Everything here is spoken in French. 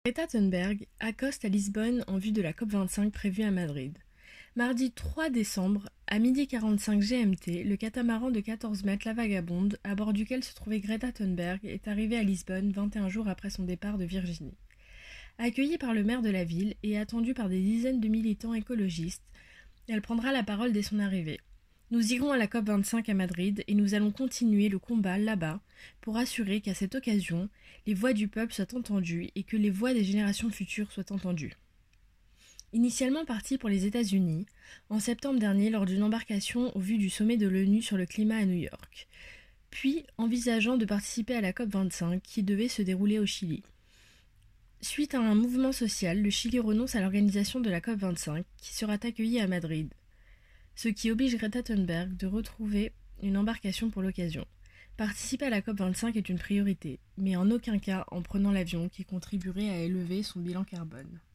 Greta Thunberg accoste à Lisbonne en vue de la COP25 prévue à Madrid. Mardi 3 décembre, à 12h45 GMT, le catamaran de 14 mètres La Vagabonde, à bord duquel se trouvait Greta Thunberg, est arrivé à Lisbonne 21 jours après son départ de Virginie. Accueillie par le maire de la ville et attendue par des dizaines de militants écologistes, elle prendra la parole dès son arrivée. Nous irons à la COP25 à Madrid et nous allons continuer le combat là-bas pour assurer qu'à cette occasion, les voix du peuple soient entendues et que les voix des générations futures soient entendues. Initialement partie pour les États-Unis, en septembre dernier lors d'une embarcation au vu du sommet de l'ONU sur le climat à New York, puis envisageant de participer à la COP25 qui devait se dérouler au Chili. Suite à un mouvement social, le Chili renonce à l'organisation de la COP25 qui sera accueillie à Madrid, ce qui oblige Greta Thunberg de retrouver une embarcation pour l'occasion. Participer à la COP25 est une priorité, mais en aucun cas en prenant l'avion qui contribuerait à élever son bilan carbone.